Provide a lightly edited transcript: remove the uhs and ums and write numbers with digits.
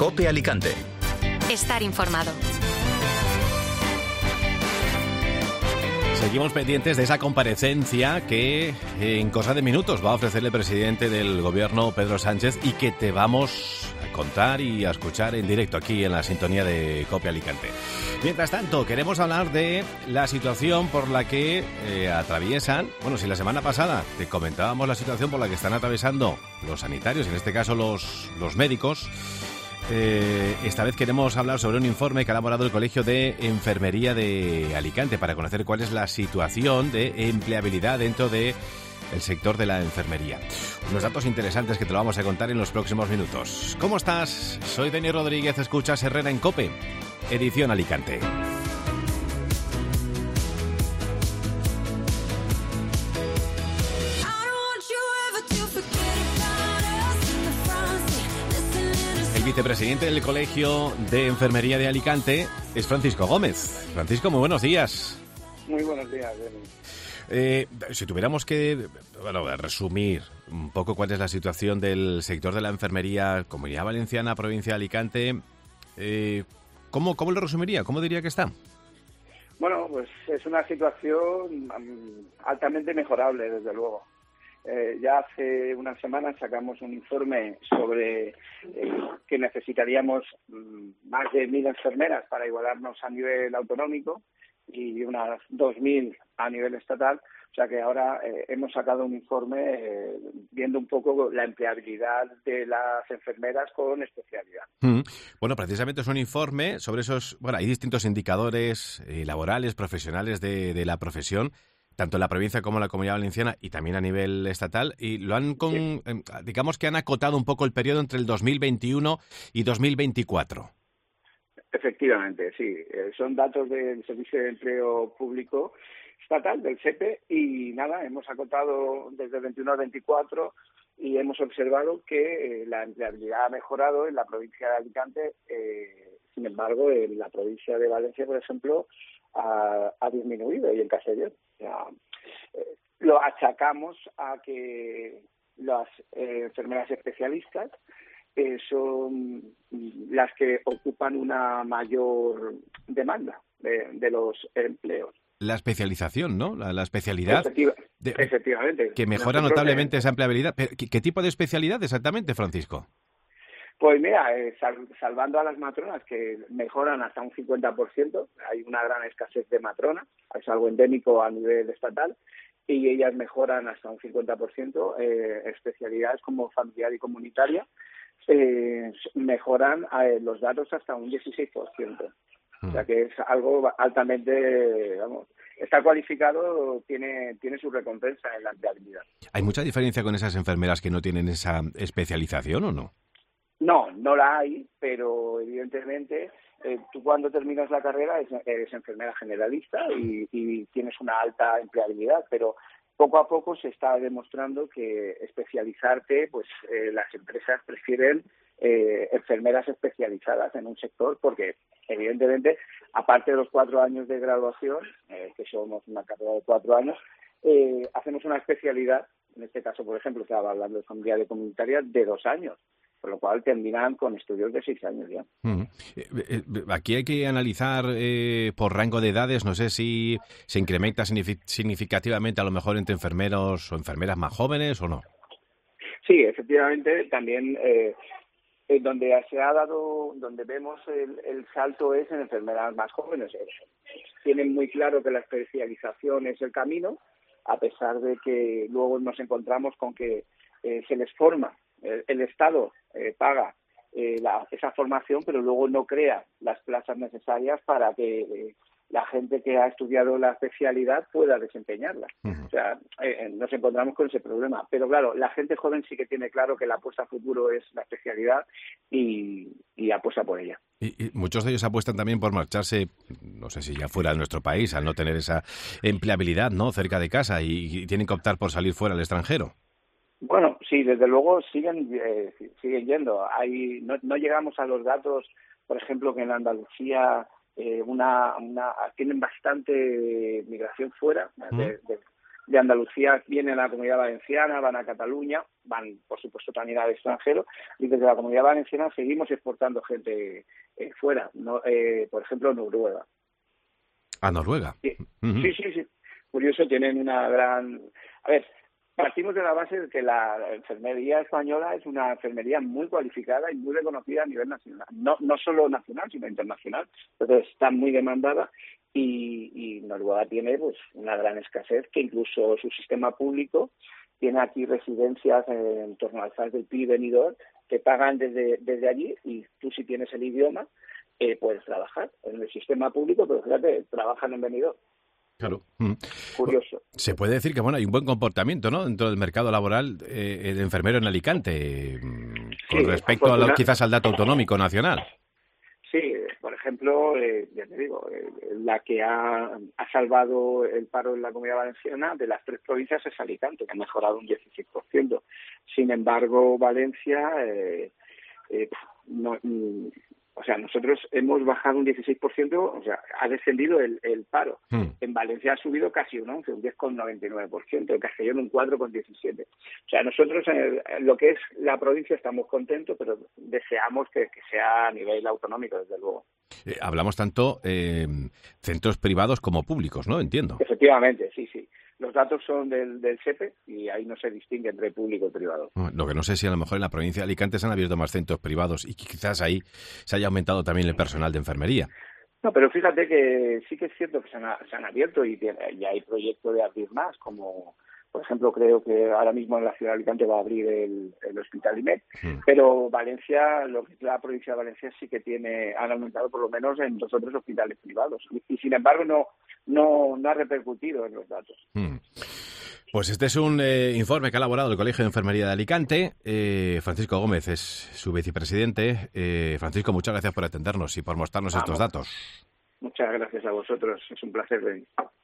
COPE Alicante. Estar informado. Seguimos pendientes de esa comparecencia que en cosa de minutos va a ofrecer el presidente del gobierno, Pedro Sánchez, y que te vamos a contar y a escuchar en directo aquí en la sintonía de COPE Alicante. Mientras tanto, queremos hablar de la situación por la que atraviesan, bueno, si la semana pasada te comentábamos la situación por la que están atravesando los sanitarios, en este caso los médicos. Esta vez queremos hablar sobre un informe que ha elaborado el Colegio de Enfermería de Alicante para conocer cuál es la situación de empleabilidad dentro del sector de la enfermería. Unos datos interesantes que te lo vamos a contar en los próximos minutos. ¿Cómo estás? Soy Denis Rodríguez, escuchas Herrera en COPE, edición Alicante. El vicepresidente del Colegio de Enfermería de Alicante es Francisco Gómez. Francisco, muy buenos días. Muy buenos días, Denis. Si tuviéramos que resumir un poco cuál es la situación del sector de la enfermería, Comunidad Valenciana, provincia de Alicante, ¿cómo lo resumiría? ¿Cómo diría que está? Bueno, pues es una situación altamente mejorable, desde luego. Ya hace unas semanas sacamos un informe sobre que necesitaríamos más de 1.000 enfermeras para igualarnos a nivel autonómico y unas 2.000 a nivel estatal. O sea que ahora hemos sacado un informe viendo un poco la empleabilidad de las enfermeras con especialidad. Bueno, precisamente es un informe sobre esos... Bueno, hay distintos indicadores laborales, profesionales de la profesión, tanto en la provincia como en la Comunidad Valenciana y también a nivel estatal, y lo han digamos que han acotado un poco el periodo entre el 2021 y 2024. Efectivamente, sí. Son datos del Servicio de Empleo Público Estatal, del SEPE, y nada, hemos acotado desde el 21 al 24 y hemos observado que la empleabilidad ha mejorado en la provincia de Alicante. Sin embargo, en la provincia de Valencia, por ejemplo, ha disminuido, y en Castellón. Lo achacamos a que las enfermeras especialistas son las que ocupan una mayor demanda de los empleos. La especialización, ¿no? La especialidad. Efectivamente. Que mejora notablemente esa empleabilidad. ¿Qué tipo de especialidad exactamente, Francisco? Pues mira, salvando a las matronas, que mejoran hasta un 50%, hay una gran escasez de matronas, es algo endémico a nivel estatal, y ellas mejoran hasta un 50%, especialidades como familiar y comunitaria, mejoran los datos hasta un 16%. O sea que es algo altamente, está cualificado, tiene su recompensa en la empleabilidad. ¿Hay mucha diferencia con esas enfermeras que no tienen esa especialización o no? No la hay, pero evidentemente tú cuando terminas la carrera eres enfermera generalista y tienes una alta empleabilidad, pero poco a poco se está demostrando que especializarte, pues las empresas prefieren enfermeras especializadas en un sector porque, evidentemente, aparte de los 4 años de graduación, que somos una carrera de 4 años, hacemos una especialidad, en este caso, por ejemplo, estaba hablando de familiar y comunitaria, de 2 años. Con lo cual terminan con estudios de 6 años ya. Aquí hay que analizar por rango de edades, no sé si se incrementa significativamente a lo mejor entre enfermeros o enfermeras más jóvenes o no. Sí, efectivamente, también donde vemos el salto es en enfermeras más jóvenes. Tienen muy claro que la especialización es el camino, a pesar de que luego nos encontramos con que se les forma. El Estado paga esa formación, pero luego no crea las plazas necesarias para que la gente que ha estudiado la especialidad pueda desempeñarla. O sea, nos encontramos con ese problema. Pero claro, la gente joven sí que tiene claro que la apuesta a futuro es la especialidad y apuesta por ella. Y muchos de ellos apuestan también por marcharse, no sé si ya fuera de nuestro país, al no tener esa empleabilidad, ¿no?, cerca de casa y tienen que optar por salir fuera al extranjero. Bueno, sí, desde luego siguen yendo. No llegamos a los datos, por ejemplo, que en tienen bastante migración fuera de Andalucía vienen a la Comunidad Valenciana, van a Cataluña, van, por supuesto, también al extranjero, y desde la Comunidad Valenciana seguimos exportando gente fuera, no, por ejemplo, Noruega. ¿A Noruega? Sí. Sí. Curioso, tienen una gran... A ver, partimos de la base de que la enfermería española es una enfermería muy cualificada y muy reconocida a nivel nacional. No solo nacional, sino internacional. Entonces está muy demandada y Noruega tiene pues una gran escasez, que incluso su sistema público tiene aquí residencias en torno al FAS del Pi y Benidorm que pagan desde allí, y tú, si tienes el idioma, puedes trabajar en el sistema público, pero fíjate, trabajan en Benidorm. Claro. Curioso. Se puede decir que hay un buen comportamiento, ¿no?, dentro del mercado laboral de enfermero en Alicante, con respecto quizás al dato autonómico nacional. Sí, por ejemplo, ya te digo, la que ha salvado el paro en la Comunidad Valenciana de las 3 provincias es Alicante, que ha mejorado un 16%. Sin embargo, Valencia o sea, nosotros hemos bajado un 16%, o sea, ha descendido el paro. En Valencia ha subido casi un 11, un 10,99%, en Castellón un 4,17%. O sea, nosotros en lo que es la provincia estamos contentos, pero deseamos que sea a nivel autonómico, desde luego. Hablamos tanto centros privados como públicos, ¿no? Entiendo. Efectivamente, sí. Los datos son del SEPE y ahí no se distingue entre público y privado. Lo que no sé si a lo mejor en la provincia de Alicante se han abierto más centros privados y quizás ahí se haya aumentado también el personal de enfermería. No, pero fíjate que sí que es cierto que se han abierto y hay proyectos de abrir más, como por ejemplo creo que ahora mismo en la ciudad de Alicante va a abrir el Hospital IMED, pero Valencia, lo que es la provincia de Valencia, sí que han aumentado por lo menos en 2 o 3 hospitales privados y sin embargo no ha repercutido en los datos. Pues este es un informe que ha elaborado el Colegio de Enfermería de Alicante. Francisco Gómez es su vicepresidente. Francisco, muchas gracias por atendernos y por mostrarnos estos datos. Muchas gracias a vosotros. Es un placer venir.